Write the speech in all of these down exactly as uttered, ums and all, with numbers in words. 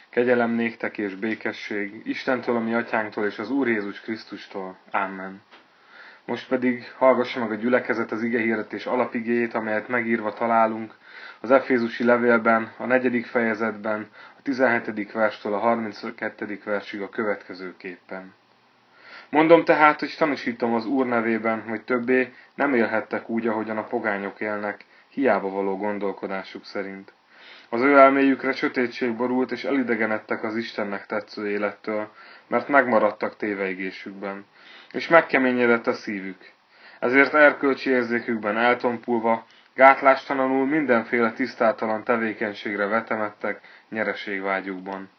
Kegyelem néktek és békesség Istentől, a mi atyánktól és az Úr Jézus Krisztustól. Amen. Most pedig hallgassa meg a gyülekezet az igehirdetés alapigéjét, amelyet megírva találunk az Efézusi levélben, a negyedik fejezetben, a tizenhetedik verstől a harminckettedik versig a következőképpen. Mondom tehát, hogy tanúsítom az Úr nevében, hogy többé nem élhettek úgy, ahogyan a pogányok élnek, hiába való gondolkodásuk szerint. Az ő elméjükre sötétség borult, és elidegenedtek az Istennek tetsző élettől, mert megmaradtak téveigésükben, és megkeményedett a szívük. Ezért erkölcsi érzékükben eltompulva, gátlástalanul mindenféle tisztátalan tevékenységre vetemedtek nyereségvágyukban.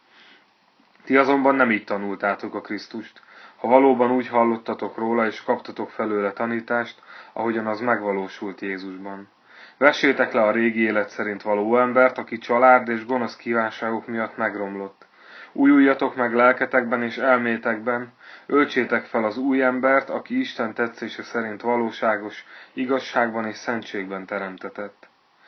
Ti azonban nem így tanultátok a Krisztust, ha valóban úgy hallottatok róla, és kaptatok felőle tanítást, ahogyan az megvalósult Jézusban. Vessétek le a régi élet szerint való embert, aki család és gonosz kívánságok miatt megromlott. Újuljatok meg lelketekben és elmétekben, öltsétek fel az új embert, aki Isten tetszése szerint valóságos, igazságban és szentségben teremtetett.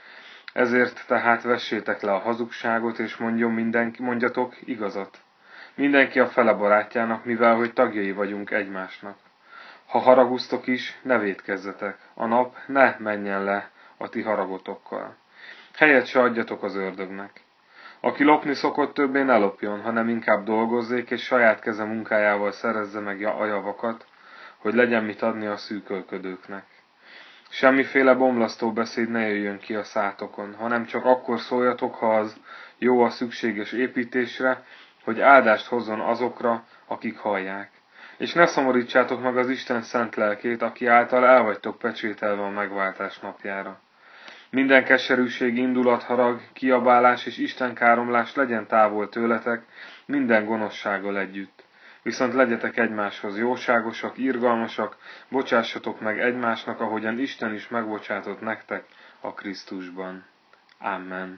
Ezért tehát vessétek le a hazugságot, és mondjon mindenki, mondjatok igazat. Mindenki a fele barátjának, mivel hogy tagjai vagyunk egymásnak. Ha haraguztok is, ne vétkezzetek, a nap ne menjen le a ti haragotokkal. Helyet se adjatok az ördögnek. Aki lopni szokott, többé ne lopjon, hanem inkább dolgozzék, és saját keze munkájával szerezze meg a javakat, hogy legyen mit adni a szűkölködőknek. Semmiféle bomlasztó beszéd ne jöjjön ki a szátokon, hanem csak akkor szóljatok, ha az jó a szükséges építésre, hogy áldást hozzon azokra, akik hallják. És ne szomorítsátok meg az Isten szent lelkét, aki által el vagytok pecsételve a megváltás napjára. Minden keserűség, indulat, harag, kiabálás és istenkáromlás legyen távol tőletek, minden gonoszsággal együtt. Viszont legyetek egymáshoz jóságosak, irgalmasak, bocsássatok meg egymásnak, ahogyan Isten is megbocsátott nektek a Krisztusban. Amen.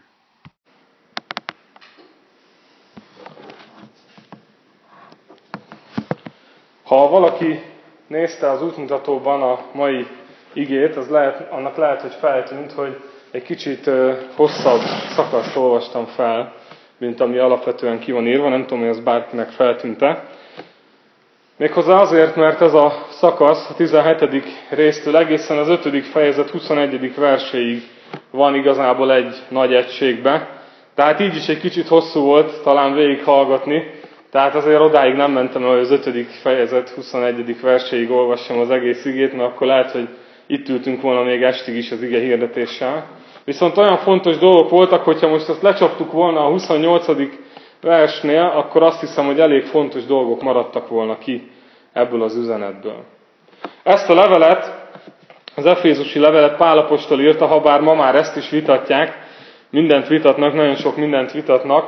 Ha valaki nézte az útmutatóban a mai igét, az lehet, annak lehet, hogy feltűnt, hogy egy kicsit hosszabb szakaszt olvastam fel, mint ami alapvetően ki van írva, nem tudom, hogy az bárkinek feltűnt-e. Méghozzá azért, mert ez a szakasz a tizenhetedik résztől egészen az ötödik fejezet huszonegyedik verséig van igazából egy nagy egységbe. Tehát így is egy kicsit hosszú volt talán végighallgatni, tehát azért odáig nem mentem, hogy az ötödik fejezet huszonegyedik verséig olvassam az egész igét, mert akkor lehet, hogy itt ültünk volna még estig is az ige hirdetéssel. Viszont olyan fontos dolgok voltak, hogyha most azt lecsaptuk volna a huszonnyolcadik versnél, akkor azt hiszem, hogy elég fontos dolgok maradtak volna ki ebből az üzenetből. Ezt a levelet, az efézusi levelet Pál apostol írta, ha bár ma már ezt is vitatják, mindent vitatnak, nagyon sok mindent vitatnak,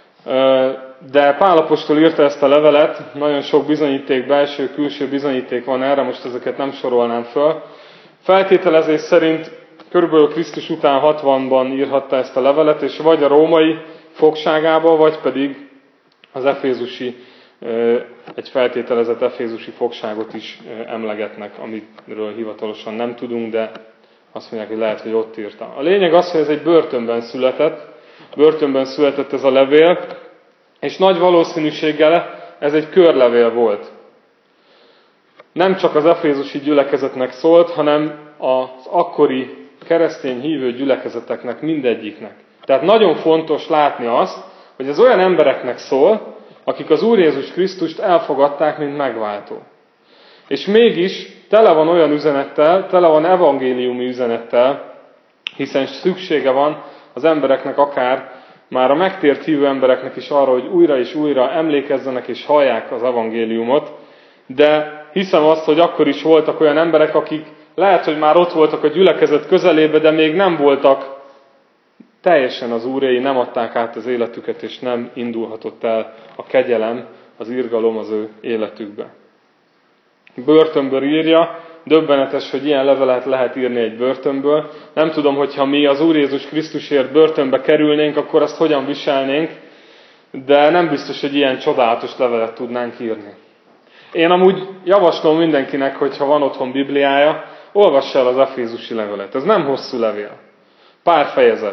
de Pál apostol írta ezt a levelet, nagyon sok bizonyíték, belső, külső bizonyíték van erre, most ezeket nem sorolnám föl. Feltételezés szerint körülbelül Krisztus után hatvanban írhatta ezt a levelet, és vagy a római fogságába, vagy pedig az efézusi, egy feltételezett efézusi fogságot is emlegetnek, amiről hivatalosan nem tudunk, de azt mondják, hogy lehet, hogy ott írta. A lényeg az, hogy ez egy börtönben született, börtönben született ez a levél, és nagy valószínűséggel ez egy körlevél volt. Nem csak az efézusi gyülekezetnek szólt, hanem az akkori keresztény hívő gyülekezeteknek, mindegyiknek. Tehát nagyon fontos látni azt, hogy ez olyan embereknek szól, akik az Úr Jézus Krisztust elfogadták, mint megváltó. És mégis tele van olyan üzenettel, tele van evangéliumi üzenettel, hiszen szüksége van az embereknek akár már a megtért hívő embereknek is arra, hogy újra és újra emlékezzenek és hallják az evangéliumot, de hiszem azt, hogy akkor is voltak olyan emberek, akik lehet, hogy már ott voltak a gyülekezet közelébe, de még nem voltak teljesen az Úréi, nem adták át az életüket, és nem indulhatott el a kegyelem, az irgalom az ő életükbe. Börtönből írja, döbbenetes, hogy ilyen levelet lehet írni egy börtönből. Nem tudom, hogyha mi az Úr Jézus Krisztusért börtönbe kerülnénk, akkor azt hogyan viselnénk, de nem biztos, hogy ilyen csodálatos levelet tudnánk írni. Én amúgy javaslom mindenkinek, hogyha van otthon Bibliája, olvassa el az efézusi levelet. Ez nem hosszú levél. Pár fejezet.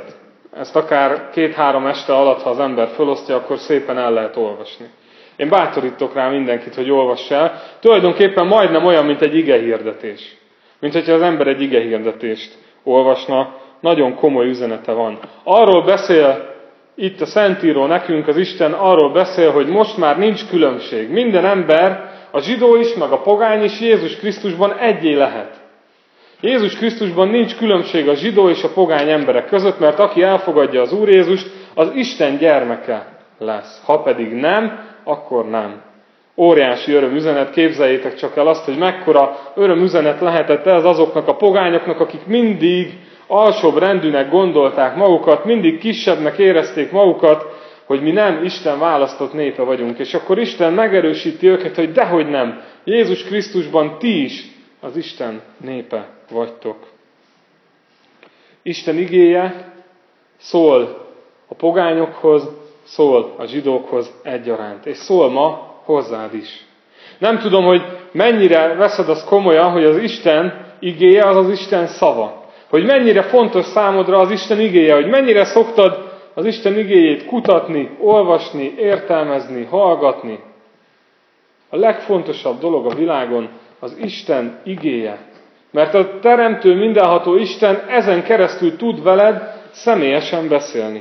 Ezt akár két-három este alatt, ha az ember felosztja, akkor szépen el lehet olvasni. Én bátorítok rá mindenkit, hogy olvass el. Tulajdonképpen majdnem olyan, mint egy igehirdetés. Mint hogyha az ember egy igehirdetést olvasna, nagyon komoly üzenete van. Arról beszél itt a Szentíró nekünk, az Isten arról beszél, hogy most már nincs különbség. Minden ember, a zsidó is, meg a pogány is Jézus Krisztusban egyé lehet. Jézus Krisztusban nincs különbség a zsidó és a pogány emberek között, mert aki elfogadja az Úr Jézust, az Isten gyermeke lesz. Ha pedig nem, akkor nem. Óriási örömüzenet, képzeljétek csak el azt, hogy mekkora örömüzenet lehetett ez azoknak a pogányoknak, akik mindig alsóbb rendűnek gondolták magukat, mindig kisebbnek érezték magukat, hogy mi nem Isten választott népe vagyunk. És akkor Isten megerősíti őket, hogy dehogy nem, Jézus Krisztusban ti is az Isten népe vagytok. Isten igéje szól a pogányokhoz, szól a zsidókhoz egyaránt, és szól ma hozzád is. Nem tudom, hogy mennyire veszed azt komolyan, hogy az Isten igéje az az Isten szava. Hogy mennyire fontos számodra az Isten igéje, hogy mennyire szoktad az Isten igéjét kutatni, olvasni, értelmezni, hallgatni. A legfontosabb dolog a világon az Isten igéje. Mert a teremtő, mindenható Isten ezen keresztül tud veled személyesen beszélni.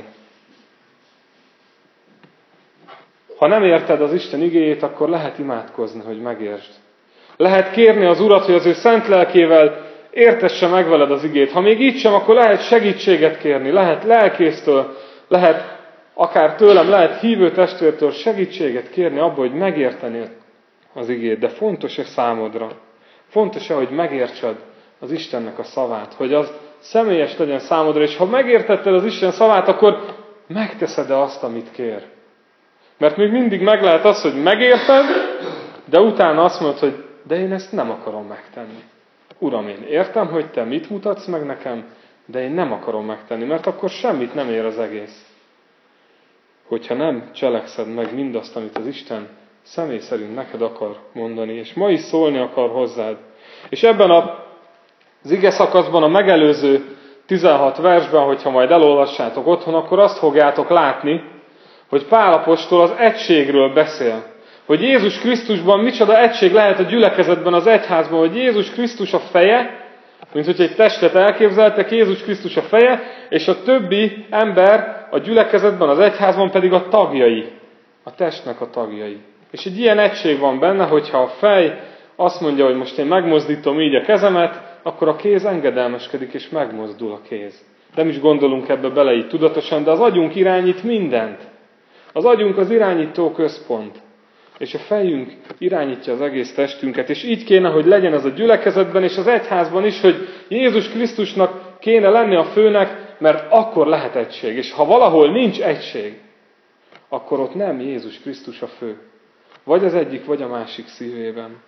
Ha nem érted az Isten igéjét, akkor lehet imádkozni, hogy megértsd. Lehet kérni az Urat, hogy az ő szent lelkével értesse meg veled az igét. Ha még így sem, akkor lehet segítséget kérni, lehet lelkésztől, lehet akár tőlem, lehet hívő testvértől segítséget kérni abba, hogy megérteni az igét. De fontos-e számodra? Fontos-e, hogy megértsed az Istennek a szavát? Hogy az személyes legyen számodra, és ha megértetted az Isten szavát, akkor megteszed-e azt, amit kér? Mert még mindig meg lehet az, hogy megérted, de utána azt mondod, hogy de én ezt nem akarom megtenni. Uram, én értem, hogy te mit mutatsz meg nekem, de én nem akarom megtenni, mert akkor semmit nem ér az egész. Hogyha nem cselekszed meg mindazt, amit az Isten személy szerint neked akar mondani, és ma is szólni akar hozzád. És ebben az ige szakaszban, a megelőző tizenhat versben, hogyha majd elolvassátok otthon, akkor azt fogjátok látni, hogy Pál apostol az egységről beszél. Hogy Jézus Krisztusban micsoda egység lehet a gyülekezetben, az egyházban, hogy Jézus Krisztus a feje, mint hogy egy testet elképzeltek, Jézus Krisztus a feje, és a többi ember a gyülekezetben, az egyházban pedig a tagjai, a testnek a tagjai. És egy ilyen egység van benne, hogyha a fej azt mondja, hogy most én megmozdítom így a kezemet, akkor a kéz engedelmeskedik, és megmozdul a kéz. Nem is gondolunk ebbe bele így tudatosan, de az agyunk irányít mindent. Az agyunk az irányító központ. És a fejünk irányítja az egész testünket. És így kéne, hogy legyen ez a gyülekezetben és az egyházban is, hogy Jézus Krisztusnak kéne lenni a főnek, mert akkor lehet egység. És ha valahol nincs egység, akkor ott nem Jézus Krisztus a fő. Vagy az egyik, vagy a másik szívében.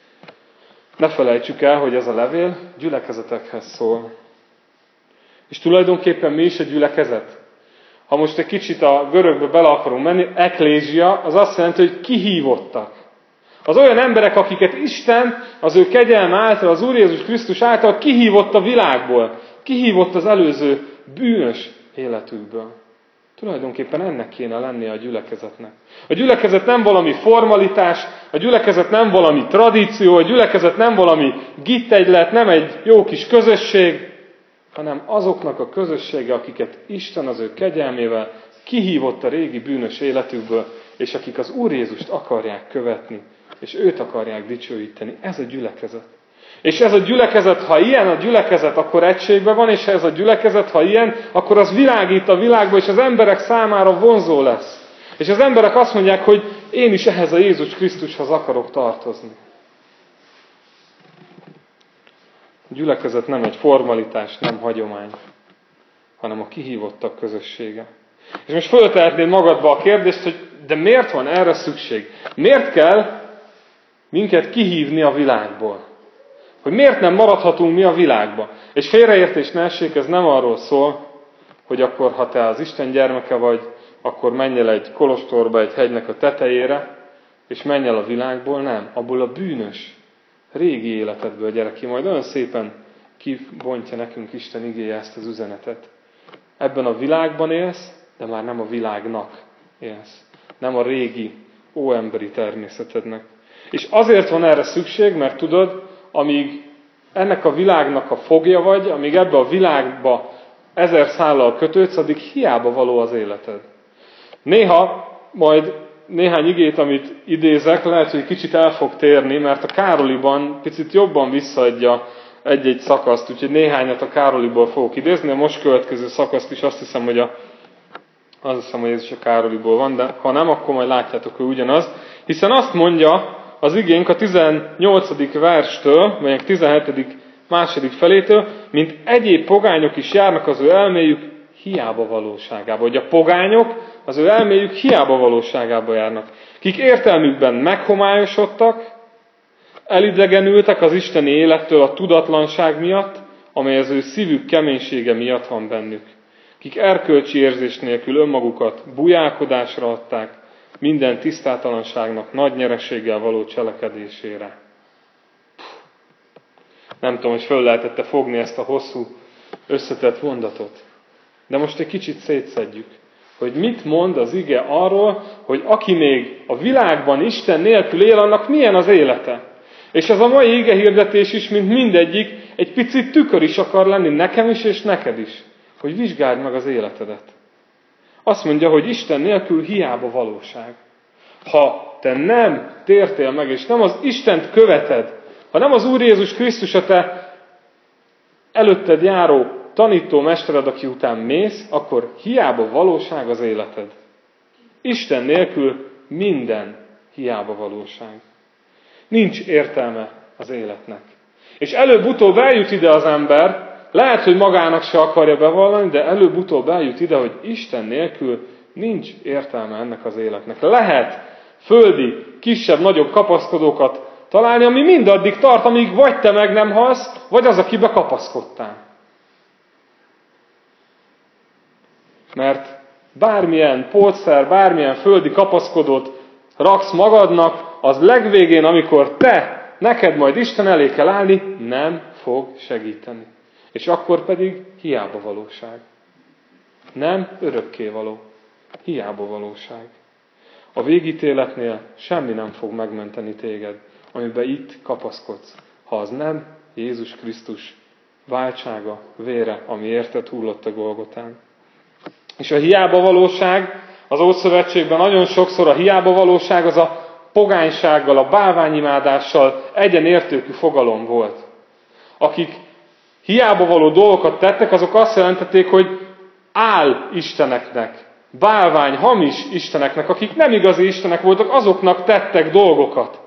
Ne felejtsük el, hogy ez a levél gyülekezetekhez szól. És tulajdonképpen mi is a gyülekezet? Ha most egy kicsit a görögbe bele akarunk menni, eklézia, az azt jelenti, hogy kihívottak. Az olyan emberek, akiket Isten az ő kegyelme által, az Úr Jézus Krisztus által kihívott a világból. Kihívott az előző bűnös életükből. Tulajdonképpen ennek kéne lennie a gyülekezetnek. A gyülekezet nem valami formalitás, a gyülekezet nem valami tradíció, a gyülekezet nem valami gittegylet, nem egy jó kis közösség, hanem azoknak a közössége, akiket Isten az ő kegyelmével kihívott a régi bűnös életükből, és akik az Úr Jézust akarják követni, és őt akarják dicsőíteni. Ez a gyülekezet. És ez a gyülekezet, ha ilyen a gyülekezet, akkor egységben van, és ha ez a gyülekezet, ha ilyen, akkor az világít a világba, és az emberek számára vonzó lesz. És az emberek azt mondják, hogy én is ehhez a Jézus Krisztushoz akarok tartozni. A gyülekezet nem egy formalitás, nem hagyomány, hanem a kihívottak közössége. És most föltehetnéd magadba a kérdést, hogy de miért van erre szükség? Miért kell minket kihívni a világból? Hogy miért nem maradhatunk mi a világba? És félreértés ne essék, ez nem arról szól, hogy akkor, ha te az Isten gyermeke vagy, akkor menj el egy kolostorba, egy hegynek a tetejére, és menj el a világból, nem. Abból a bűnös, régi életedből, gyere ki. Majd olyan szépen kibontja nekünk Isten igéje ezt az üzenetet. Ebben a világban élsz, de már nem a világnak élsz. Nem a régi, óemberi természetednek. És azért van erre szükség, mert tudod, amíg ennek a világnak a fogja vagy, amíg ebbe a világba ezer szállal kötődsz, addig hiába való az életed. Néha, majd néhány igét, amit idézek, lehet, hogy kicsit el fog térni, mert a Károliban picit jobban visszaadja egy-egy szakaszt, úgyhogy néhányat a Károliból fogok idézni, a most következő szakaszt is azt hiszem, hogy a, azt hiszem, hogy ez is a Károliból van, de ha nem, akkor majd látjátok, hogy ugyanaz. Hiszen azt mondja az igénk a tizennyolcadik verstől, vagy a tizenhetedik második felétől, mint egyéb pogányok is járnak az ő elméjük hiába valóságába. Hogy a pogányok az ő elméjük hiába valóságába járnak. Kik értelmükben meghomályosodtak, elidegenültek az isteni élettől a tudatlanság miatt, amely az ő szívük keménysége miatt van bennük. Kik erkölcsi érzés nélkül önmagukat bujálkodásra adták, minden tisztátalanságnak nagy nyereséggel való cselekedésére. Nem tudom, hogy föl lehetette fogni ezt a hosszú, összetett mondatot. De most egy kicsit szétszedjük, hogy mit mond az ige arról, hogy aki még a világban Isten nélkül él, annak milyen az élete. És ez a mai ige hirdetés is, mint mindegyik, egy picit tükör is akar lenni nekem is, és neked is. Hogy vizsgáld meg az életedet. Azt mondja, hogy Isten nélkül hiába valóság. Ha te nem tértél meg, és nem az Istent követed, ha nem az Úr Jézus Krisztus a te előtted járó tanító mestered, aki után mész, akkor hiába valóság az életed. Isten nélkül minden hiába valóság. Nincs értelme az életnek. És előbb-utóbb eljut ide az ember, lehet, hogy magának se akarja bevallani, de előbb-utóbb eljut ide, hogy Isten nélkül nincs értelme ennek az életnek. Lehet földi, kisebb-nagyobb kapaszkodókat találni, ami mindaddig tart, amíg vagy te meg nem halsz, vagy az, akibe kapaszkodtál. Mert bármilyen pótszer, bármilyen földi kapaszkodót raksz magadnak, az legvégén, amikor te, neked majd Isten elé kell állni, nem fog segíteni. És akkor pedig hiába valóság. Nem örökkévaló. Hiába valóság. A végítéletnél semmi nem fog megmenteni téged, amiben itt kapaszkodsz, ha az nem Jézus Krisztus váltsága, vére, ami érted hullott a Golgotán. És a hiába valóság az Ószövetségben nagyon sokszor a hiába valóság az a pogánysággal, a bálványimádással egyenértékű fogalom volt. Akik hiába való dolgokat tettek, azok azt jelentették, hogy áll isteneknek, bálvány, hamis isteneknek, akik nem igazi istenek voltak, azoknak tettek dolgokat.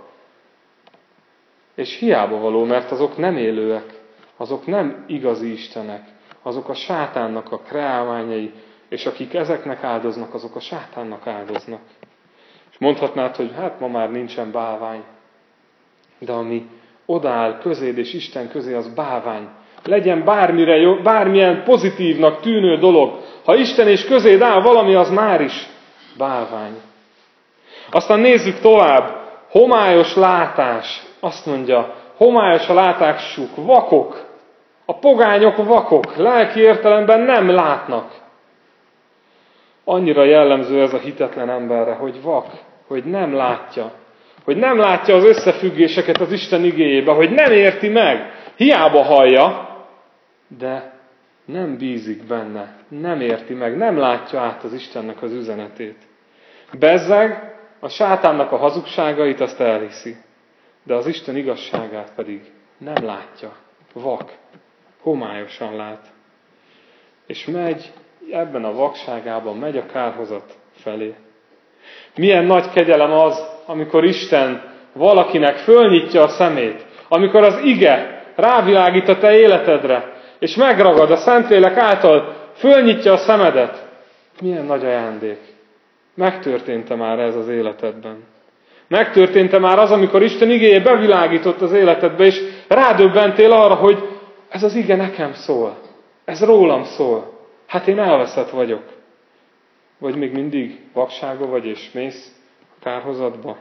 És hiába való, mert azok nem élőek, azok nem igazi istenek, azok a sátánnak a kreálmányai, és akik ezeknek áldoznak, azok a sátánnak áldoznak. És mondhatnád, hogy hát ma már nincsen bálvány, de ami odaáll közéd és Isten közé, az bálvány. Legyen bármire jó, bármilyen pozitívnak tűnő dolog. Ha Isten és közéd áll valami, az már is bálvány. Aztán nézzük tovább. Homályos látás. Azt mondja, homályos a látásuk, vakok. A pogányok vakok, lelki értelemben nem látnak. Annyira jellemző ez a hitetlen emberre, hogy vak, hogy nem látja. Hogy nem látja az összefüggéseket az Isten igéjébe, hogy nem érti meg. Hiába hallja, de nem bízik benne, nem érti meg, nem látja át az Istennek az üzenetét. Bezzeg, a sátánnak a hazugságait azt elhiszi, de az Isten igazságát pedig nem látja. Vak, homályosan lát. És megy, ebben a vakságában megy a kárhozat felé. Milyen nagy kegyelem az, amikor Isten valakinek fölnyitja a szemét, amikor az ige rávilágít a te életedre, és megragad a Szentlélek által, fölnyitja a szemedet. Milyen nagy ajándék. Megtörtént-e már ez az életedben? Megtörtént-e már az, amikor Isten igéje bevilágított az életedbe, és rádöbbentél arra, hogy ez az ige nekem szól. Ez rólam szól. Hát én elveszett vagyok. Vagy még mindig vaksága vagy, és mész a kárhozatba?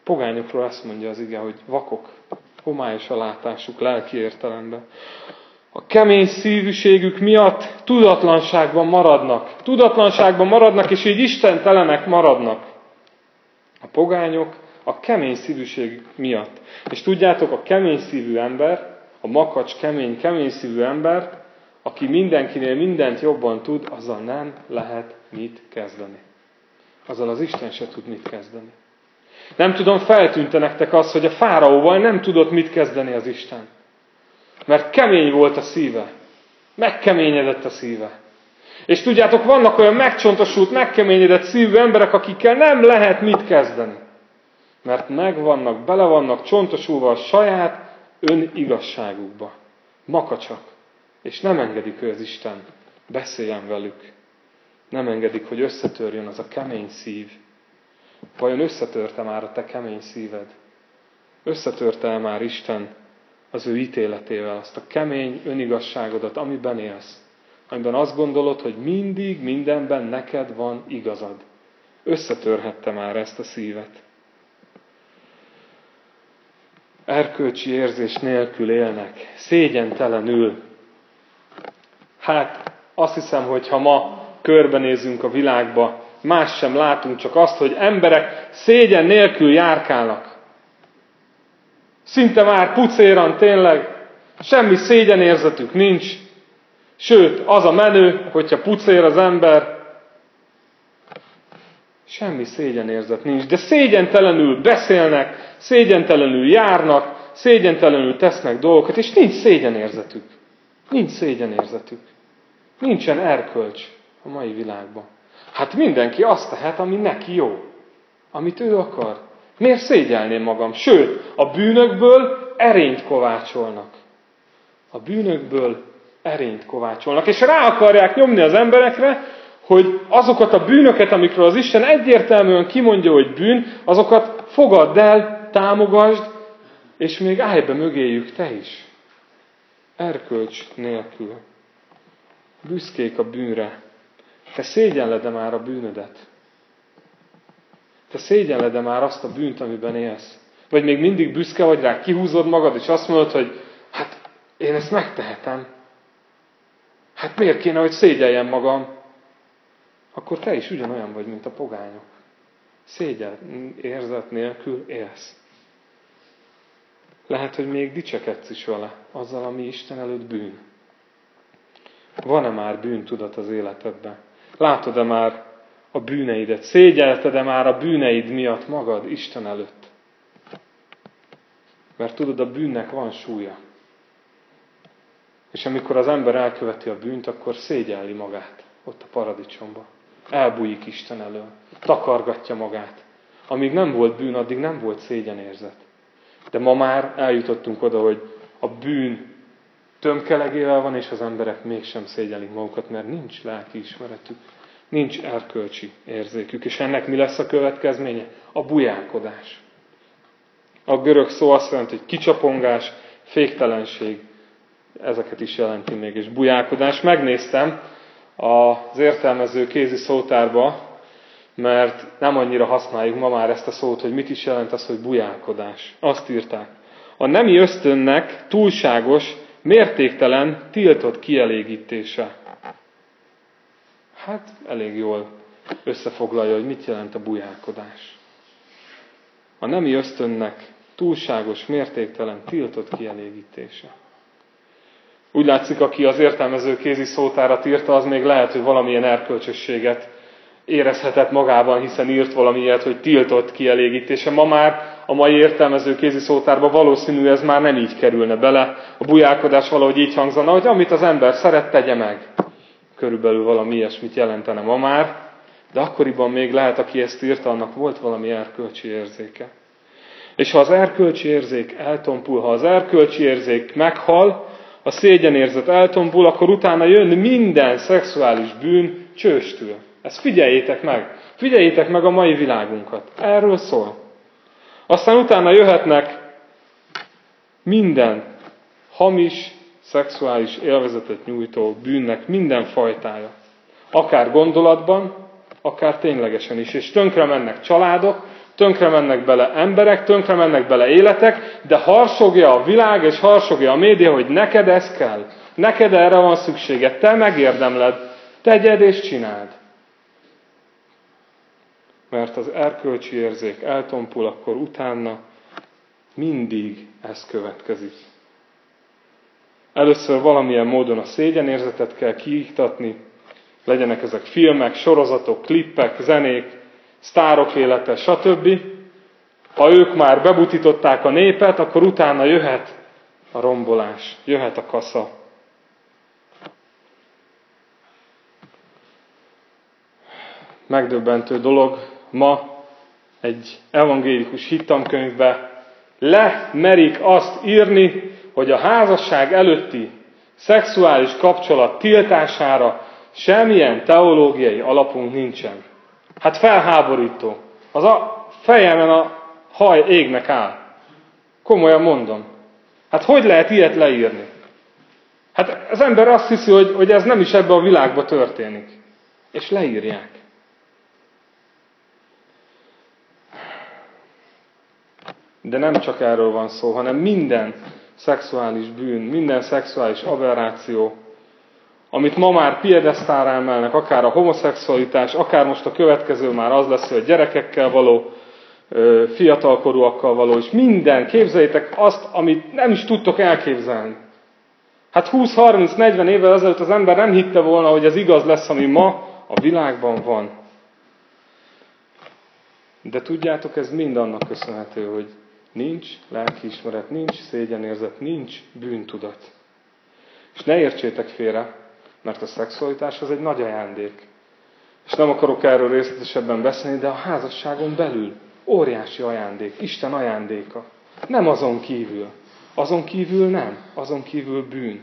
Pogányokról azt mondja az ige, hogy vakok, homályos a látásuk lelki értelemben. a kemény szívűségük miatt tudatlanságban maradnak. Tudatlanságban maradnak, és így istentelenek maradnak. A pogányok a kemény szívűség miatt. És tudjátok, a kemény szívű ember, a makacs, kemény, kemény szívű ember, aki mindenkinél mindent jobban tud, azzal nem lehet mit kezdeni. Azzal az Isten se tud mit kezdeni. Nem tudom, feltűnte nektek az, hogy a fáraóval nem tudott mit kezdeni az Isten. Mert kemény volt a szíve. Megkeményedett a szíve. És tudjátok, vannak olyan megcsontosult, megkeményedett szívű emberek, akikkel nem lehet mit kezdeni. Mert megvannak, bele vannak csontosulva a saját önigazságukba. Makacsak. És nem engedik, hogy az Isten beszéljen velük. Nem engedik, hogy összetörjön az a kemény szív. Vajon összetörte már a te kemény szíved? Összetörte már Isten az ő ítéletével azt a kemény önigazságodat, amiben élsz? Amiben azt gondolod, hogy mindig, mindenben neked van igazad. Összetörhette már ezt a szívet. Erkölcsi érzés nélkül élnek, szégyentelenül. Hát azt hiszem, hogy ha ma körbenézünk a világba, más sem látunk, csak azt, hogy emberek szégyen nélkül járkálnak. Szinte már pucéran tényleg, semmi szégyenérzetük nincs. Sőt, az a menő, hogyha pucér az ember, semmi szégyenérzet nincs. De szégyentelenül beszélnek, szégyentelenül járnak, szégyentelenül tesznek dolgokat, és nincs szégyenérzetük. Nincs szégyenérzetük. Nincsen erkölcs a mai világban. Hát mindenki azt tehet, ami neki jó. Amit ő akar. Miért szégyelném magam? Sőt, a bűnökből erényt kovácsolnak. A bűnökből erényt kovácsolnak. És rá akarják nyomni az emberekre, hogy azokat a bűnöket, amikről az Isten egyértelműen kimondja, hogy bűn, azokat fogadd el, támogasd, és még állj be mögéjük te is. Erkölcs nélkül. Büszkék a bűnre. Te szégyenled-e már a bűnödet? Te szégyenled-e már azt a bűnt, amiben élsz? Vagy még mindig büszke vagy rá, kihúzod magad, és azt mondod, hogy hát én ezt megtehetem. Hát miért kéne, hogy szégyeljem magam? Akkor te is ugyanolyan vagy, mint a pogányok. Szégyen érzet nélkül élsz. Lehet, hogy még dicsekedsz is vele, azzal, ami Isten előtt bűn. Van-e már bűntudat az életedben? Látod-e már a bűneidet? Szégyelted-e már a bűneid miatt magad Isten előtt? Mert tudod, a bűnnek van súlya. És amikor az ember elköveti a bűnt, akkor szégyelli magát ott a paradicsomban. Elbújik Isten elől. Takargatja magát. Amíg nem volt bűn, addig nem volt szégyenérzet. De ma már eljutottunk oda, hogy a bűn tömkelegével van, és az emberek mégsem szégyellik magukat, mert nincs lelkiismeretük, nincs erkölcsi érzékük. És ennek mi lesz a következménye? A bujálkodás. A görög szó azt jelenti, hogy kicsapongás, féktelenség, ezeket is jelenti még, és bujálkodás. Megnéztem az értelmező kézi szótárba, mert nem annyira használjuk ma már ezt a szót, hogy mit is jelent az, hogy bujálkodás. Azt írták. A nemi ösztönnek túlságos, mértéktelen, tiltott kielégítése. Hát elég jól összefoglalja, hogy mit jelent a bujálkodás. A nemi ösztönnek túlságos, mértéktelen, tiltott kielégítése. Úgy látszik, aki az értelmező kézi szótárat írta, az még lehet, hogy valamilyen erkölcsösséget érezhetett magában, hiszen írt valami ilyet, hogy tiltott kielégítése. Ma már a mai értelmező kézi szótárba valószínű ez már nem így kerülne bele. A bujálkodás valahogy így hangzana, hogy amit az ember szeret, tegye meg. Körülbelül valami ilyesmit jelentene ma már, de akkoriban még lehet, aki ezt írta, annak volt valami erkölcsi érzéke. És ha az erkölcsi érzék eltompul, ha az erkölcsi érzék meghal, a szégyenérzet eltompul, akkor utána jön minden szexuális bűn csőstül. Ezt figyeljétek meg. Figyeljétek meg a mai világunkat. Erről szól. Aztán utána jöhetnek minden hamis, szexuális élvezetet nyújtó bűnnek minden fajtája. Akár gondolatban, akár ténylegesen is. És tönkre mennek családok, tönkre mennek bele emberek, tönkre mennek bele életek, de harsogja a világ és harsogja a média, hogy neked ez kell. Neked erre van szükséged, te megérdemled, tegyed és csináld. Mert az erkölcsi érzék eltompul, akkor utána mindig ez következik. Először valamilyen módon a szégyenérzetet kell kiiktatni, legyenek ezek filmek, sorozatok, klippek, zenék, sztárok élete, stb. Ha ők már bebutították a népet, akkor utána jöhet a rombolás, jöhet a kasza. Megdöbbentő dolog, ma egy evangélikus hittankönyvbe lemerik azt írni, hogy a házasság előtti szexuális kapcsolat tiltására semmilyen teológiai alapunk nincsen. Hát felháborító. Az a fejemen a haj égnek áll. Komolyan mondom. Hát hogy lehet ilyet leírni? Hát az ember azt hiszi, hogy, hogy ez nem is ebbe a világba történik. És leírják. De nem csak erről van szó, hanem minden szexuális bűn, minden szexuális aberráció, amit ma már piedesztára emelnek, akár a homoszexualitás, akár most a következő már az lesz, hogy gyerekekkel való, fiatalkorúakkal való, és minden, képzeljétek azt, amit nem is tudtok elképzelni. Hát húsz-harminc-negyven évvel ezelőtt az ember nem hitte volna, hogy ez igaz lesz, ami ma a világban van. De tudjátok, ez mind annak köszönhető, hogy nincs lelkiismeret, nincs szégyenérzet, nincs bűntudat. És ne értsétek félre, mert a szexualitás az egy nagy ajándék. És nem akarok erről részletesebben beszélni, de a házasságon belül óriási ajándék, Isten ajándéka. Nem azon kívül. Azon kívül nem. Azon kívül bűn.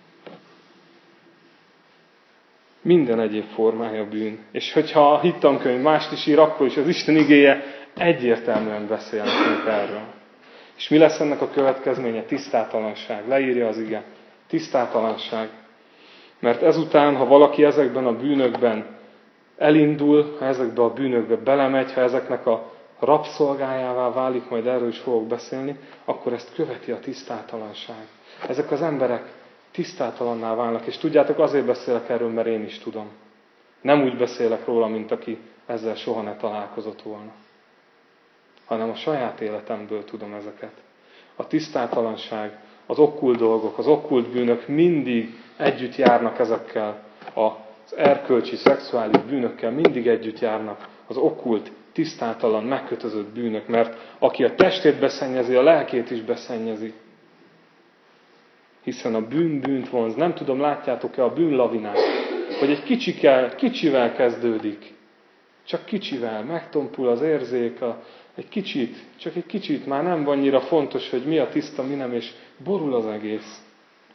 Minden egyéb formája bűn. És hogyha a hittankönyv mást is ír, akkor is az Isten igéje egyértelműen beszél nekünk erről. És mi lesz ennek a következménye? Tisztátalanság. Leírja az ige. Tisztátalanság. Mert ezután, ha valaki ezekben a bűnökben elindul, ha ezekbe a bűnökbe belemegy, ha ezeknek a rabszolgájává válik, majd erről is fogok beszélni, akkor ezt követi a tisztátalanság. Ezek az emberek tisztátalanná válnak, és tudjátok, azért beszélek erről, mert én is tudom. Nem úgy beszélek róla, mint aki ezzel soha ne találkozott volna, hanem a saját életemből tudom ezeket. A tisztátalanság, az okkult dolgok, az okkult bűnök mindig együtt járnak ezekkel, az erkölcsi, szexuális bűnökkel mindig együtt járnak az okkult, tisztátalan, megkötözött bűnök, mert aki a testét beszennyezi, a lelkét is beszennyezi. Hiszen a bűn bűnt vonz. Nem tudom, látjátok-e a bűnlavinát, hogy egy kicsikkel, kicsivel kezdődik. Csak kicsivel, megtompul az érzék, a, egy kicsit, csak egy kicsit már nem annyira fontos, hogy mi a tiszta, mi nem, és borul az egész.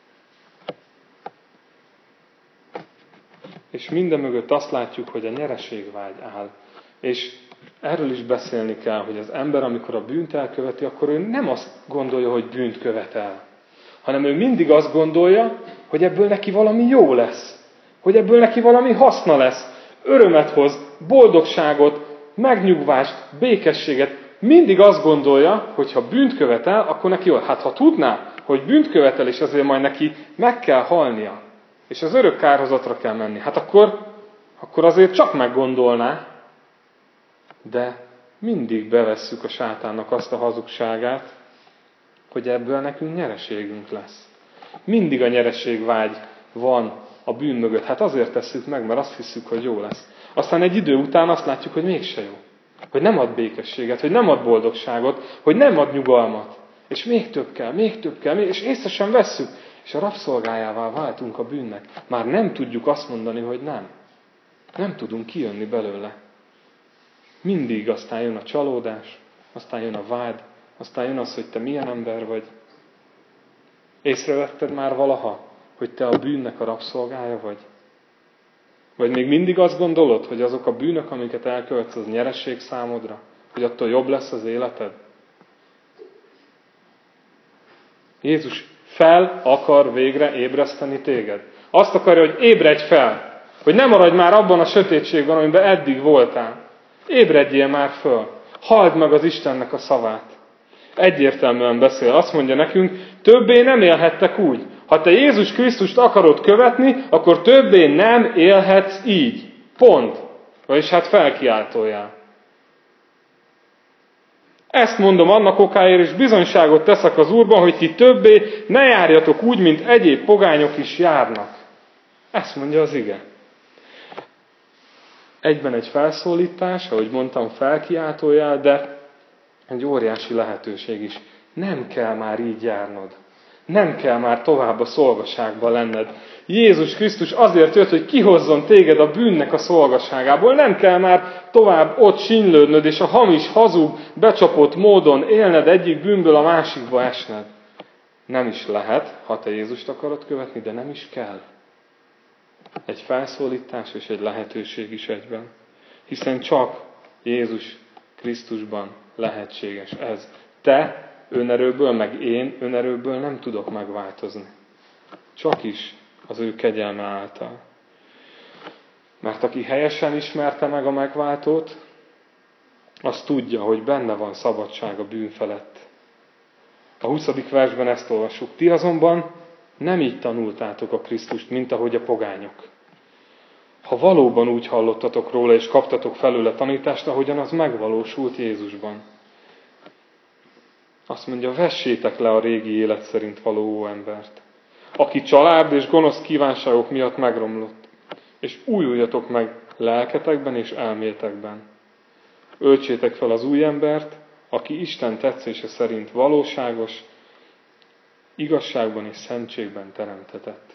És minden mögött azt látjuk, hogy a nyereségvágy áll. És erről is beszélni kell, hogy az ember, amikor a bűnt elköveti, akkor ő nem azt gondolja, hogy bűnt követel, hanem ő mindig azt gondolja, hogy ebből neki valami jó lesz, hogy ebből neki valami haszna lesz, örömet hoz, boldogságot, megnyugvást, békességet. Mindig azt gondolja, hogy ha bűnt követel, akkor neki jó. Hát ha tudná, hogy bűnt követel, és azért majd neki meg kell halnia, és az örök kárhozatra kell menni, hát akkor, akkor azért csak meggondolná, de mindig bevesszük a sátánnak azt a hazugságát, hogy ebből nekünk nyereségünk lesz. Mindig a nyereségvágy van a bűn mögött. Hát azért tesszük meg, mert azt hiszük, hogy jó lesz. Aztán egy idő után azt látjuk, hogy mégse jó. Hogy nem ad békességet, hogy nem ad boldogságot, hogy nem ad nyugalmat. És még több kell, még több kell, és észre sem vesszük. És a rabszolgájává váltunk a bűnnek. Már nem tudjuk azt mondani, hogy nem. Nem tudunk kijönni belőle. Mindig aztán jön a csalódás, aztán jön a vád, aztán jön az, hogy te milyen ember vagy. Észrevetted már valaha, hogy te a bűnnek a rabszolgája vagy? Vagy még mindig azt gondolod, hogy azok a bűnök, amiket elkövetsz, az nyeresség számodra? Hogy attól jobb lesz az életed? Jézus fel akar végre ébreszteni téged. Azt akarja, hogy ébredj fel. Hogy ne maradj már abban a sötétségben, amiben eddig voltál. Ébredjél már föl. Halld meg az Istennek a szavát. Egyértelműen beszél. Azt mondja nekünk, többé nem élhettek úgy. Ha te Jézus Krisztust akarod követni, akkor többé nem élhetsz így. Pont. Vagyis hát felkiáltójál. Ezt mondom annak okáért, és bizonyságot teszek az Úrban, hogy ti többé ne járjatok úgy, mint egyéb pogányok is járnak. Ezt mondja az ige. Egyben egy felszólítás, ahogy mondtam, felkiáltójál, de egy óriási lehetőség is. Nem kell már így járnod. Nem kell már tovább a szolgaságban lenned. Jézus Krisztus azért jött, hogy kihozzon téged a bűnnek a szolgaságából. Nem kell már tovább ott sínylődnöd, és a hamis, hazug, becsapott módon élned, egyik bűnből a másikba esned. Nem is lehet, ha te Jézust akarod követni, de nem is kell. Egy felszólítás és egy lehetőség is egyben. Hiszen csak Jézus Krisztusban lehetséges ez. Te önerőből, meg én önerőből nem tudok megváltozni. Csak is az ő kegyelme által. Mert aki helyesen ismerte meg a megváltót, az tudja, hogy benne van szabadság a bűn felett. A huszadik versben ezt olvassuk. Ti azonban nem így tanultátok a Krisztust, mint ahogy a pogányok. Ha valóban úgy hallottatok róla, és kaptatok felőle tanítást, ahogyan az megvalósult Jézusban. Azt mondja, vessétek le a régi élet szerint való óembert, aki család és gonosz kívánságok miatt megromlott, és újuljatok meg lelketekben és elmétekben. Öltsétek fel az új embert, aki Isten tetszése szerint valóságos, igazságban és szentségben teremtetett.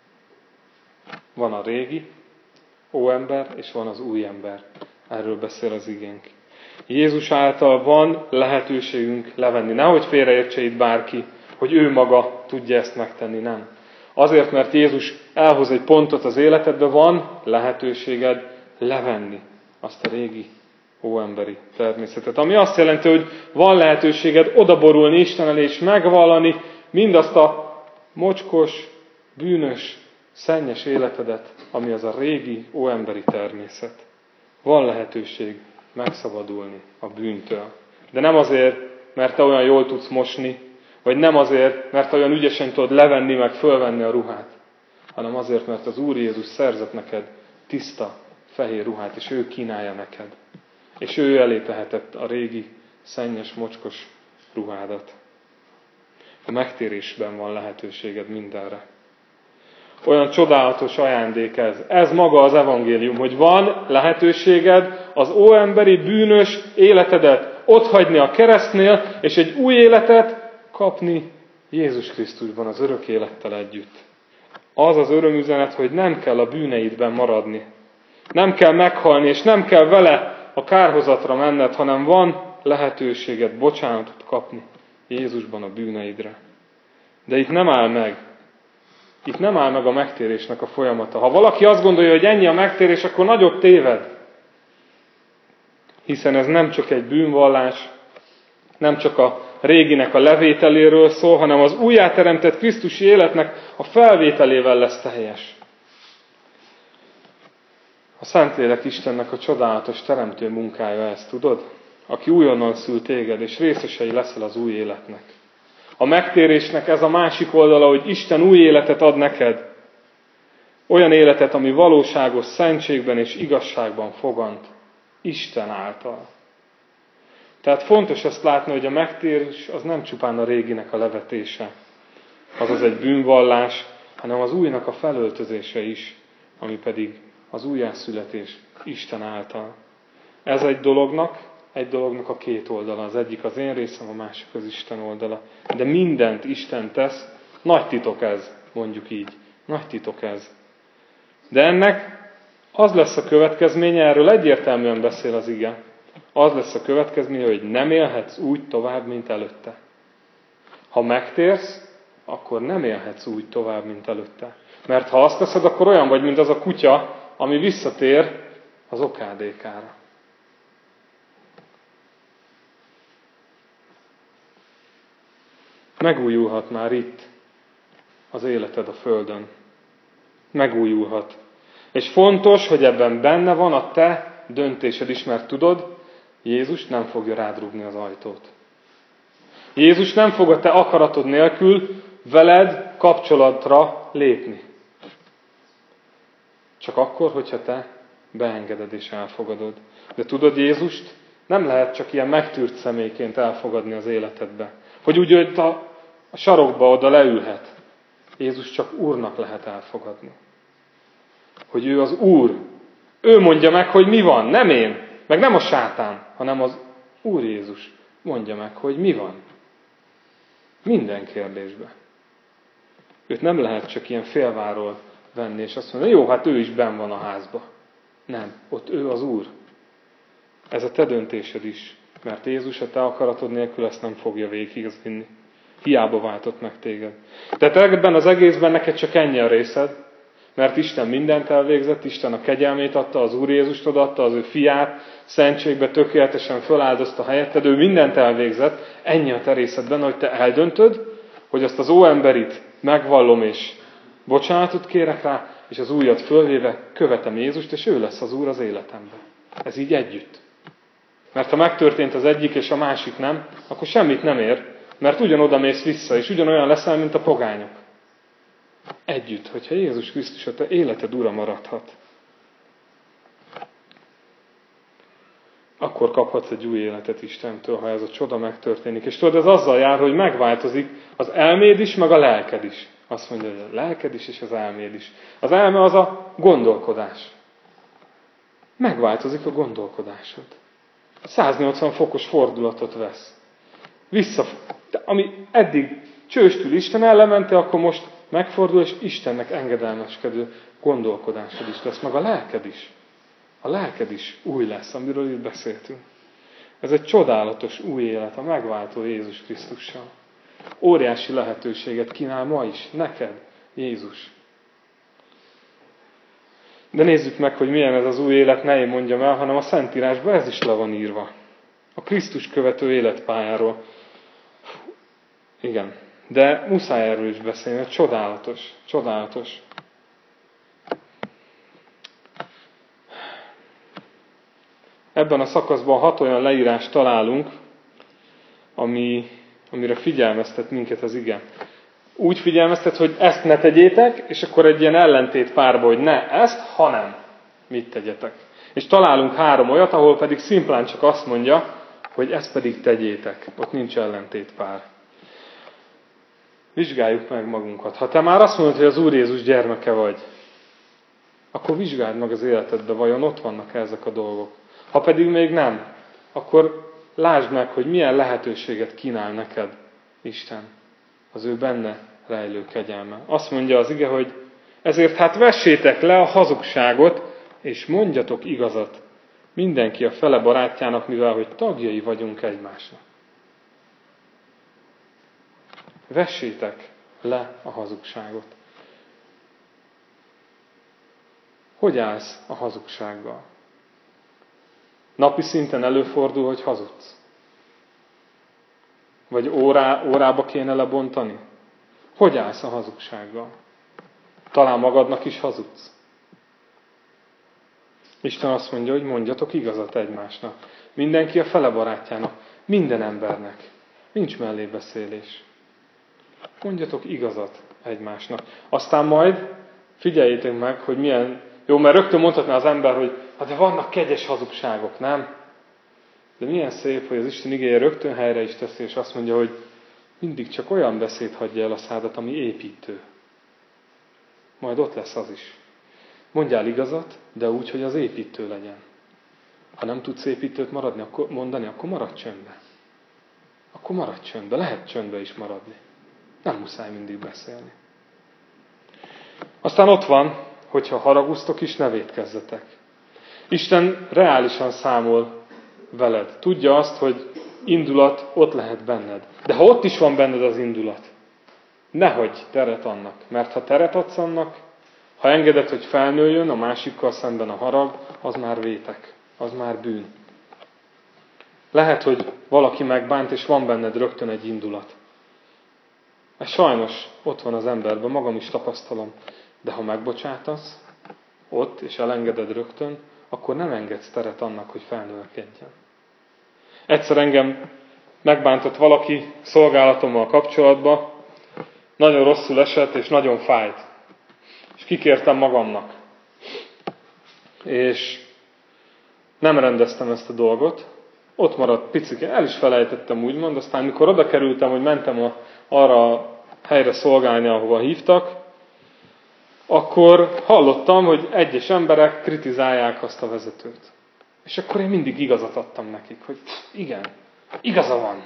Van a régi óember, és van az új ember. Erről beszél az igénk. Jézus által van lehetőségünk levenni. Nehogy félreértse itt bárki, hogy ő maga tudja ezt megtenni, nem. Azért, mert Jézus elhoz egy pontot az életedbe, van lehetőséged levenni azt a régi óemberi természetet. Ami azt jelenti, hogy van lehetőséged odaborulni Isten elé, és megvallani mindazt a mocskos, bűnös, szennyes életedet, ami az a régi óemberi természet. Van lehetőség megszabadulni a bűntől. De nem azért, mert te olyan jól tudsz mosni, vagy nem azért, mert olyan ügyesen tudod levenni, meg fölvenni a ruhát, hanem azért, mert az Úr Jézus szerzett neked tiszta, fehér ruhát, és ő kínálja neked. És ő elé tehetett a régi, szennyes, mocskos ruhádat. A megtérésben van lehetőséged mindenre. Olyan csodálatos ajándék ez. Ez maga az evangélium, hogy van lehetőséged az óemberi bűnös életedet otthagyni a keresztnél, és egy új életet kapni Jézus Krisztusban, az örök élettel együtt. Az az örömüzenet, hogy nem kell a bűneidben maradni. Nem kell meghalni, és nem kell vele a kárhozatra menned, hanem van lehetőséged bocsánatot kapni Jézusban a bűneidre. De itt nem áll meg. Itt nem áll meg a megtérésnek a folyamata. Ha valaki azt gondolja, hogy ennyi a megtérés, akkor nagyot téved. Hiszen ez nem csak egy bűnvallás, nem csak a réginek a levételéről szól, hanem az újjáteremtett krisztusi életnek a felvételével lesz teljes. A Szentlélek Istennek a csodálatos teremtő munkája ez, tudod? Aki újonnan szül téged, és részesei leszel az új életnek. A megtérésnek ez a másik oldala, hogy Isten új életet ad neked. Olyan életet, ami valóságos szentségben és igazságban fogant. Isten által. Tehát fontos ezt látni, hogy a megtérés az nem csupán a réginek a levetése. Azaz egy bűnvallás, hanem az újnak a felöltözése is, ami pedig az újjászületés Isten által. Ez egy dolognak, egy dolognak a két oldala. Az egyik az én részem, a másik az Isten oldala. De mindent Isten tesz, nagy titok ez, mondjuk így. Nagy titok ez. De ennek az lesz a következménye, erről egyértelműen beszél az ige. Az lesz a következménye, hogy nem élhetsz úgy tovább, mint előtte. Ha megtérsz, akkor nem élhetsz úgy tovább, mint előtte. Mert ha azt teszed, akkor olyan vagy, mint az a kutya, ami visszatér az okádékára. Megújulhat már itt az életed a földön. Megújulhat. És fontos, hogy ebben benne van a te döntésed is, mert tudod, Jézus nem fogja rád rúgni az ajtót. Jézus nem fog a te akaratod nélkül veled kapcsolatra lépni. Csak akkor, hogyha te beengeded és elfogadod. De tudod, Jézust nem lehet csak ilyen megtűrt személyként elfogadni az életedbe. Hogy úgy, hogy a, a sarokba oda leülhet. Jézus csak Úrnak lehet elfogadni. Hogy ő az Úr. Ő mondja meg, hogy mi van, nem én, meg nem a sátán, hanem az Úr Jézus mondja meg, hogy mi van. Minden kérdésben. Őt nem lehet csak ilyen félváról venni, és azt mondani, jó, hát ő is benn van a házba. Nem, ott ő az Úr. Ez a te döntésed is, mert Jézus a te akaratod nélkül ezt nem fogja végigvinni. Hiába váltott meg téged. Tehát ebben az egészben neked csak ennyi a részed, mert Isten mindent elvégzett, Isten a kegyelmét adta, az Úr Jézust odaadta, az ő fiát, szentségbe tökéletesen föláldozta helyetted, ő mindent elvégzett, ennyi a te részedben, hogy te eldöntöd, hogy azt az óemberit megvallom és bocsánatot kérek rá, és az újat fölvéve követem Jézust, és ő lesz az Úr az életemben. Ez így együtt. Mert ha megtörtént az egyik és a másik nem, akkor semmit nem ér, mert ugyanoda mész vissza, és ugyanolyan leszel, mint a pogányok. Együtt, hogyha Jézus Krisztus a te életed ura maradhat. Akkor kaphatsz egy új életet Istentől, ha ez a csoda megtörténik. És tudod, ez azzal jár, hogy megváltozik az elméd is, meg a lelked is. Azt mondja, hogy a lelked is, és az elméd is. Az elme az a gondolkodás. Megváltozik a gondolkodásod. száznyolcvan fokos fordulatot vesz. Vissza, ami eddig csőstül Isten ellemente, akkor most megfordul, és Istennek engedelmeskedő gondolkodásod is lesz, meg a lelked is. A lelked is új lesz, amiről itt beszéltünk. Ez egy csodálatos új élet, a megváltó Jézus Krisztussal. Óriási lehetőséget kínál ma is, neked, Jézus. De nézzük meg, hogy milyen ez az új élet, ne én mondjam el, hanem a Szentírásban ez is le van írva. A Krisztus követő életpályáról. Igen, de muszáj erről is beszélni, hogy csodálatos, csodálatos. Ebben a szakaszban hat olyan leírást találunk, ami, amire figyelmeztet minket az ige. Úgy figyelmeztet, hogy ezt ne tegyétek, és akkor egy ilyen ellentét párba, hogy ne ezt, hanem mit tegyetek. És találunk három olyat, ahol pedig szimplán csak azt mondja, hogy ezt pedig tegyétek. Ott nincs ellentét pár. Vizsgáljuk meg magunkat. Ha te már azt mondod, hogy az Úr Jézus gyermeke vagy, akkor vizsgáld meg az életedbe, vajon ott vannak ezek a dolgok. Ha pedig még nem, akkor lásd meg, hogy milyen lehetőséget kínál neked Isten, az ő benne rejlő kegyelme. Azt mondja az ige, hogy ezért hát vessétek le a hazugságot, és mondjatok igazat. Mindenki a fele barátjának, mivel hogy tagjai vagyunk egymásnak. Vessétek le a hazugságot. Hogy állsz a hazugsággal? Napi szinten előfordul, hogy hazudsz? Vagy órá, órába kéne lebontani? Hogy állsz a hazugsággal? Talán magadnak is hazudsz? Isten azt mondja, hogy mondjatok igazat egymásnak. Mindenki a fele barátjának. Minden embernek. Nincs mellébeszélés. Mondjatok igazat egymásnak. Aztán majd figyeljétek meg, hogy milyen... Jó, mert rögtön mondhatná az ember, hogy hát de vannak kegyes hazugságok, nem? De milyen szép, hogy az Isten igéje rögtön helyre is teszi, és azt mondja, hogy mindig csak olyan beszéd hagyja el a szádat, ami építő. Majd ott lesz az is. Mondjál igazat, de úgy, hogy az építő legyen. Ha nem tudsz építőt maradni, akkor mondani, akkor maradj csöndbe. Akkor maradj csöndbe. Lehet csöndbe is maradni. Nem muszáj mindig beszélni. Aztán ott van, hogyha haragusztok is, ne vétkezzetek. Isten reálisan számol veled. Tudja azt, hogy indulat ott lehet benned. De ha ott is van benned az indulat, nehogy teret annak. Mert ha teret adsz annak, ha engeded, hogy felnőjön a másikkal szemben a harag, az már vétek, az már bűn. Lehet, hogy valaki megbánt, és van benned rögtön egy indulat. Ez sajnos ott van az emberben, magam is tapasztalom. De ha megbocsátasz, ott, és elengeded rögtön, akkor nem engedsz teret annak, hogy felnőlkedjen. Egyszer engem megbántott valaki szolgálatommal kapcsolatban, nagyon rosszul esett, és nagyon fájt. És kikértem magamnak. És nem rendeztem ezt a dolgot. Ott maradt picike, el is felejtettem úgymond, aztán mikor oda kerültem, hogy mentem a, arra a helyre szolgálni, ahova hívtak, akkor hallottam, hogy egyes emberek kritizálják azt a vezetőt. És akkor én mindig igazat adtam nekik, hogy igen, igaza van.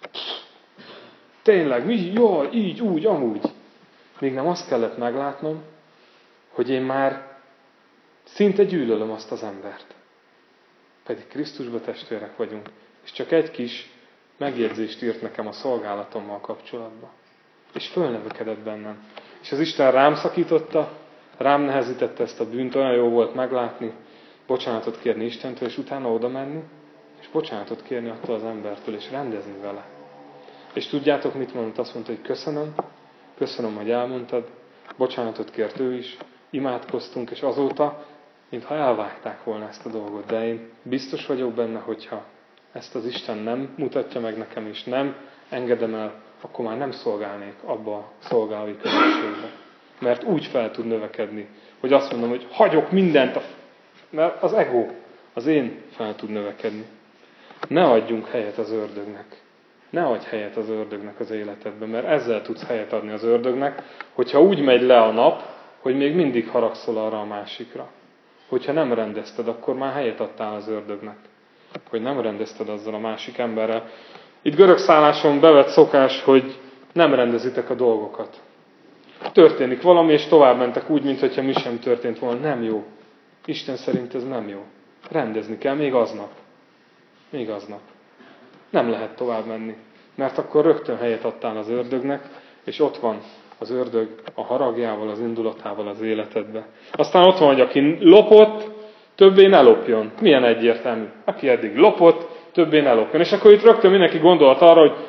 Tényleg, mi? Jó, így, úgy, amúgy. Még nem azt kellett meglátnom, hogy én már szinte gyűlölöm azt az embert. Pedig Krisztusba testvérek vagyunk. És csak egy kis megjegyzést írt nekem a szolgálatommal kapcsolatban. És fölnövekedett bennem. És az Isten rám szakította, rám nehezítette ezt a bűnt, olyan jó volt meglátni, bocsánatot kérni Istentől, és utána oda menni, és bocsánatot kérni attól az embertől, és rendezni vele. És tudjátok, mit mondott? Azt mondta, hogy köszönöm, köszönöm, hogy elmondtad, bocsánatot kért ő is, imádkoztunk, és azóta, mintha elvágták volna ezt a dolgot. De én biztos vagyok benne, hogyha ezt az Isten nem mutatja meg nekem, és nem engedem el, akkor már nem szolgálnék abba a szolgálói közösségbe. Mert úgy fel tud növekedni, hogy azt mondom, hogy hagyok mindent, a... mert az ego, az én fel tud növekedni. Ne adjunk helyet az ördögnek. Ne adj helyet az ördögnek az életedben, mert ezzel tudsz helyet adni az ördögnek, hogyha úgy megy le a nap, hogy még mindig haragszol arra a másikra. Hogyha nem rendezted, akkor már helyet adtál az ördögnek. Hogy nem rendezted azzal a másik emberrel. Itt görög szálláson bevett szokás, hogy nem rendezitek a dolgokat. Történik valami, és tovább mentek úgy, mintha mi sem történt volna. Nem jó. Isten szerint ez nem jó. Rendezni kell még aznap. Még aznap. Nem lehet tovább menni. Mert akkor rögtön helyet adtál az ördögnek, és ott van az ördög a haragjával, az indulatával az életedbe. Aztán ott van, hogy aki lopott, többé ne lopjon. Milyen egyértelmű. Aki eddig lopott, többé ne lopjon. És akkor itt rögtön mindenki gondolt arra, hogy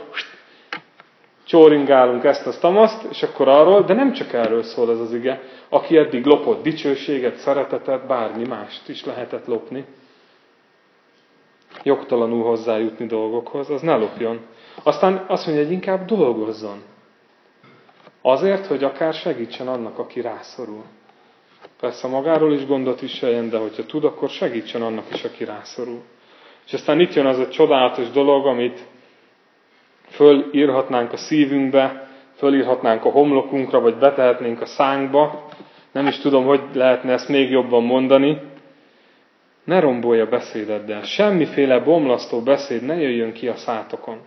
csóringálunk ezt, azt, amaszt, és akkor arról, de nem csak erről szól ez az ige. Aki eddig lopott dicsőséget, szeretetet, bármi mást is lehetett lopni, jogtalanul hozzájutni dolgokhoz, az ne lopjon. Aztán azt mondja, hogy inkább dolgozzon. Azért, hogy akár segítsen annak, aki rászorul. Persze magáról is gondot viseljen, de hogyha tud, akkor segítsen annak is, aki rászorul. És aztán itt jön az a csodálatos dolog, amit fölírhatnánk a szívünkbe, fölírhatnánk a homlokunkra, vagy betehetnénk a szánkba. Nem is tudom, hogy lehetne ezt még jobban mondani. Ne rombolj a beszédeddel. Semmiféle bomlasztó beszéd ne jöjjön ki a szátokon.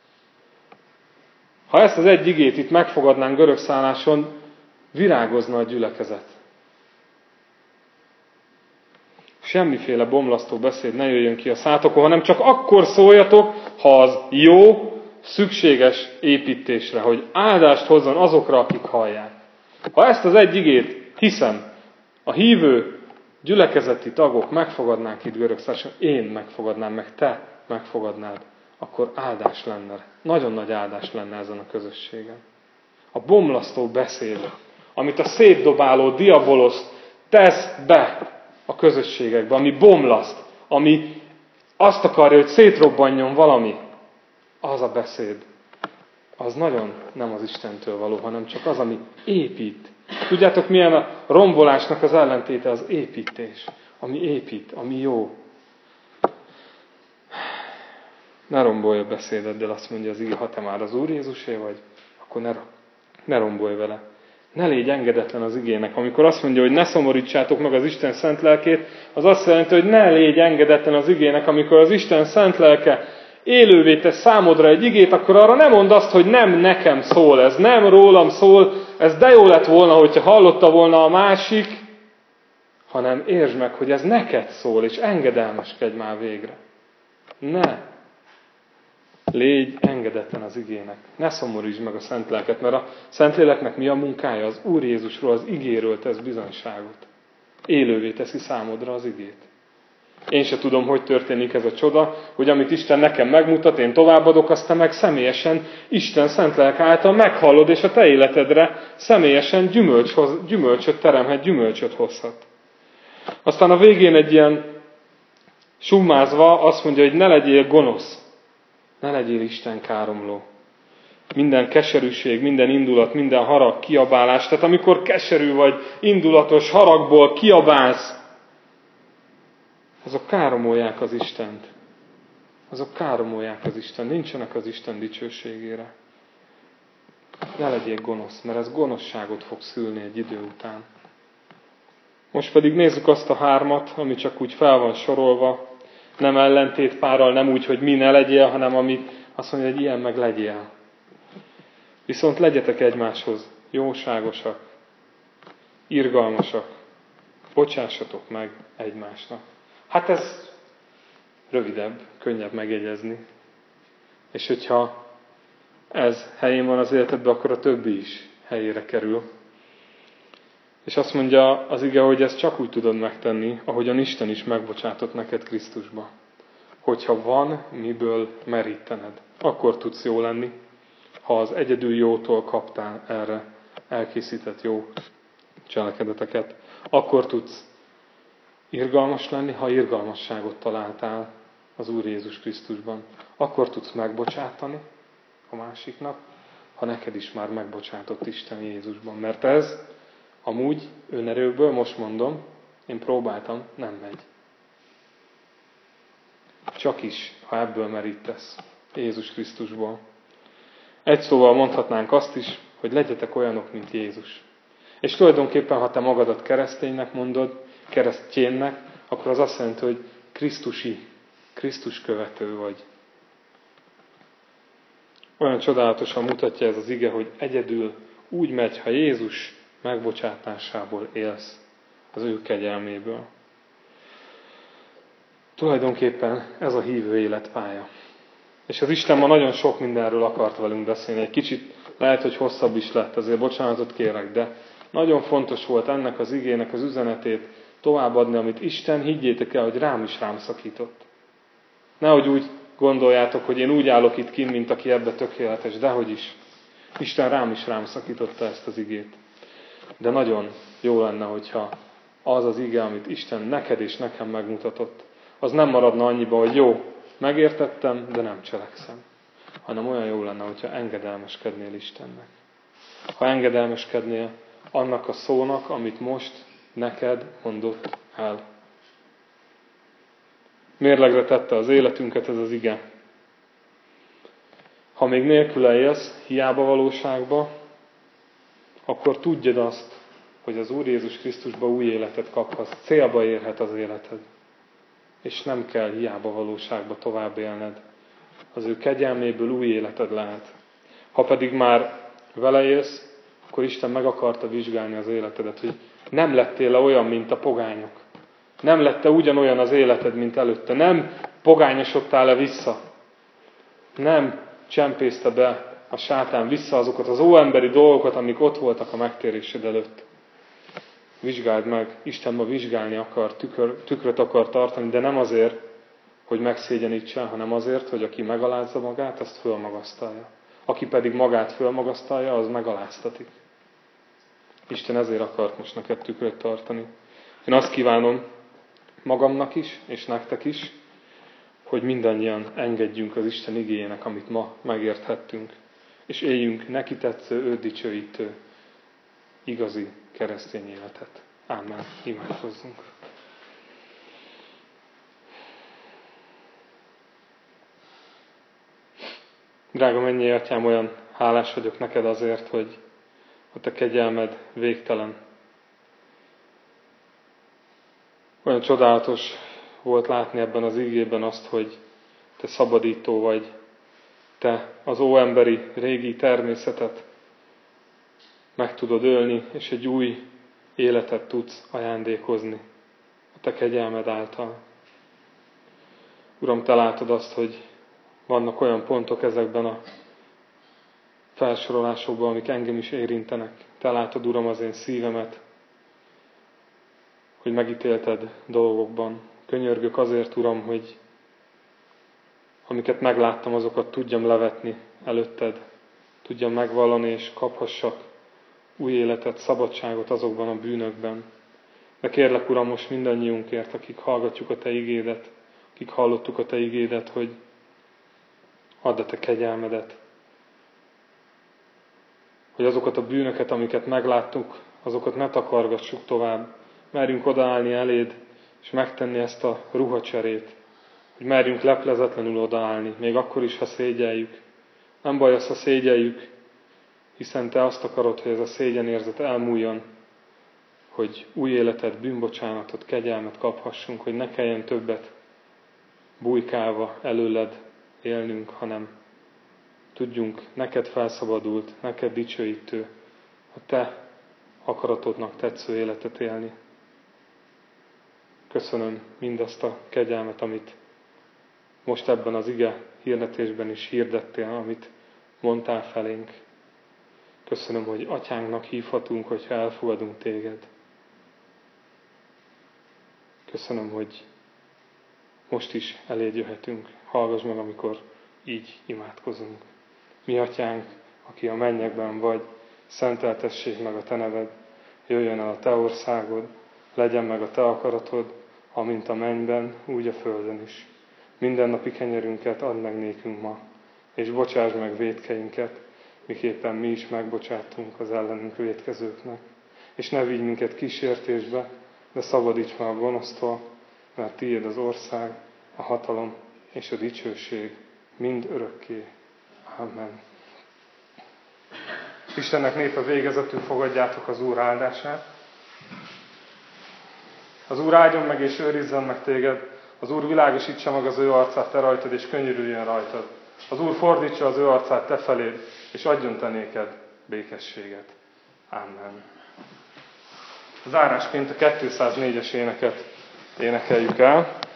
Ha ezt az egy igét itt megfogadnánk görög szálláson, virágozna a gyülekezet. Semmiféle bomlasztó beszéd ne jöjjön ki a szátokon, hanem csak akkor szóljatok, ha az jó, szükséges építésre, hogy áldást hozzon azokra, akik hallják. Ha ezt az egy igét, hiszem, a hívő gyülekezeti tagok megfogadnánk itt görög szálláson, én megfogadnám, meg te megfogadnád, akkor áldás lenne. Nagyon nagy áldás lenne ezen a közösségen. A bomlasztó beszéd, amit a szétdobáló diabolosz tesz be a közösségekbe, ami bomlaszt, ami azt akarja, hogy szétrobbanjon valami, az a beszéd, az nagyon nem az Istentől való, hanem csak az, ami épít. Tudjátok, milyen a rombolásnak az ellentéte? Az építés. Ami épít, ami jó. Ne rombolj a beszédeddel, azt mondja az ige, ha te már az Úr Jézusé vagy, akkor ne, ne rombolj vele. Ne légy engedetlen az igének. Amikor azt mondja, hogy ne szomorítsátok meg az Isten szent lelkét, az azt jelenti, hogy ne légy engedetlen az igének. Amikor az Isten szent lelke élővé tesz számodra egy igét, akkor arra nem mondd azt, hogy nem nekem szól ez, nem rólam szól, ez de jó lett volna, hogyha hallotta volna a másik, hanem értsd meg, hogy ez neked szól, és engedelmeskedj már végre. Ne légy engedetlen az igének. Ne szomorítsd meg a szent lelket, mert a Szentléleknek mi a munkája? Az Úr Jézusról, az igéről tesz bizonyságot. Élővé teszi számodra az igét. Én se tudom, hogy történik ez a csoda, hogy amit Isten nekem megmutat, én továbbadok, azt te meg személyesen Isten szent lelke által meghallod, és a te életedre személyesen gyümölcs hoz, gyümölcsöt teremhet, gyümölcsöt hozhat. Aztán a végén egy ilyen summázva azt mondja, hogy ne legyél gonosz. Ne legyél Isten káromló. Minden keserűség, minden indulat, minden harag, kiabálás. Tehát amikor keserű vagy, indulatos, haragból kiabálsz, azok káromolják az Istent. Azok káromolják az Isten. Nincsenek az Isten dicsőségére. Ne legyél gonosz, mert ez gonoszságot fog szülni egy idő után. Most pedig nézzük azt a hármat, ami csak úgy fel van sorolva. Nem ellentétpárral, nem úgy, hogy mi ne legyél, hanem ami azt mondja, hogy ilyen meg legyél. Viszont legyetek egymáshoz jóságosak, irgalmasak, bocsássatok meg egymásnak. Hát ez rövidebb, könnyebb megjegyezni. És hogyha ez helyén van az életedben, akkor a többi is helyére kerül. És azt mondja az ige, hogy ezt csak úgy tudod megtenni, ahogyan Isten is megbocsátott neked Krisztusba. Hogyha van miből merítened, akkor tudsz jó lenni, ha az egyedül jótól kaptál erre elkészített jó cselekedeteket. Akkor tudsz irgalmas lenni, ha irgalmasságot találtál az Úr Jézus Krisztusban. Akkor tudsz megbocsátani a másiknak, ha neked is már megbocsátott Isten Jézusban. Mert ez amúgy önerőből, most mondom, én próbáltam, nem megy. Csak is, ha ebből merítesz, Jézus Krisztusból. Egy szóval mondhatnánk azt is, hogy legyetek olyanok, mint Jézus. És tulajdonképpen, ha te magadat kereszténynek mondod, keresztjénnek, akkor az azt jelenti, hogy Krisztusi, Krisztus követő vagy. Olyan csodálatosan mutatja ez az ige, hogy egyedül úgy megy, ha Jézus megbocsátásából élsz, az ő kegyelméből. Tulajdonképpen ez a hívő életpálya. És az Isten ma nagyon sok mindenről akart velünk beszélni. Egy kicsit lehet, hogy hosszabb is lett, azért bocsánatot kérek, de nagyon fontos volt ennek az igének az üzenetét továbbadni, amit Isten, higgyétek el, hogy rám is rám szakított. Nehogy úgy gondoljátok, hogy én úgy állok itt kint, mint aki ebbe tökéletes, dehogy is. Isten rám is rám szakította ezt az igét. De nagyon jó lenne, hogyha az az ige, amit Isten neked és nekem megmutatott, az nem maradna annyiba, hogy jó, megértettem, de nem cselekszem. Hanem olyan jó lenne, hogyha engedelmeskednél Istennek. Ha engedelmeskednél annak a szónak, amit most neked mondott el. Mérlegre tette az életünket ez az ige. Ha még nélküle élsz, hiába valóságba, akkor tudjad azt, hogy az Úr Jézus Krisztusba új életet kaphatsz. Célba érhet az életed. És nem kell hiába valóságba tovább élned. Az ő kegyelméből új életed lehet. Ha pedig már vele élsz, akkor Isten meg akarta vizsgálni az életedet, hogy nem lettél-e olyan, mint a pogányok. Nem lett-e ugyanolyan az életed, mint előtte. Nem pogányosodtál-e vissza. Nem csempészte be a sátán vissza azokat az óemberi dolgokat, amik ott voltak a megtérésed előtt. Vizsgáld meg, Isten ma vizsgálni akar, tükör, tükröt akar tartani, de nem azért, hogy megszégyenítsen, hanem azért, hogy aki megalázza magát, azt fölmagasztalja. Aki pedig magát fölmagasztalja, az megaláztatik. Isten ezért akart most neked tükröt tartani. Én azt kívánom magamnak is, és nektek is, hogy mindannyian engedjünk az Isten igéjének, amit ma megérthettünk, és éljünk neki tetsző, őt dicsőítő, igazi keresztény életet. Ámen. Imádkozzunk. Drága mennyei Atyám, olyan hálás vagyok neked azért, hogy a te kegyelmed végtelen. Olyan csodálatos volt látni ebben az igében azt, hogy te szabadító vagy, te az óemberi régi természetet meg tudod ölni, és egy új életet tudsz ajándékozni a te kegyelmed által. Uram, te látod azt, hogy vannak olyan pontok ezekben a felsorolásokban, amik engem is érintenek. Te látod, Uram, az én szívemet, hogy megítélted dolgokban. Könyörgök azért, Uram, hogy amiket megláttam, azokat tudjam levetni előtted, tudjam megvallani, és kaphassak új életet, szabadságot azokban a bűnökben. De kérlek, Uram, most mindannyiunkért, akik hallgatjuk a te igédet, akik hallottuk a te igédet, hogy add a te kegyelmedet, hogy azokat a bűnöket, amiket megláttuk, azokat ne takargassuk tovább. Merjünk odaállni eléd, és megtenni ezt a ruhacserét, hogy merjünk leplezetlenül odaállni, még akkor is, ha szégyeljük. Nem baj az, ha szégyeljük, hiszen te azt akarod, hogy ez a szégyenérzet elmúljon, hogy új életet, bűnbocsánatot, kegyelmet kaphassunk, hogy ne kelljen többet bujkálva előled élnünk, hanem tudjunk neked felszabadult, neked dicsőítő, a te akaratodnak tetsző életet élni. Köszönöm mindazt a kegyelmet, amit most ebben az ige hirdetésben is hirdettél, amit mondtál felénk. Köszönöm, hogy atyánknak hívhatunk, hogyha elfogadunk téged. Köszönöm, hogy most is eléd jöhetünk. Hallgass meg, amikor így imádkozunk. Mi atyánk, aki a mennyekben vagy, szenteltessék meg a te neved, jöjjön el a te országod, legyen meg a te akaratod, amint a mennyben, úgy a földön is. Mindennapi kenyerünket add meg nékünk ma, és bocsáss meg vétkeinket, miképpen mi is megbocsátunk az ellenünk vétkezőknek. És ne vigy minket kísértésbe, de szabadíts meg a gonosztól, mert tiéd az ország, a hatalom és a dicsőség mind örökké. Amen. Istennek népe, végezetül fogadjátok az Úr áldását. Az Úr áldjon meg és őrizzen meg téged, az Úr világosítsa meg az ő arcát te rajtad, és könyörüljön rajtad. Az Úr fordítsa az ő arcát te feléd, és adjon te néked békességet. Amen. Zárásként a kétszáznégyes éneket énekeljük el.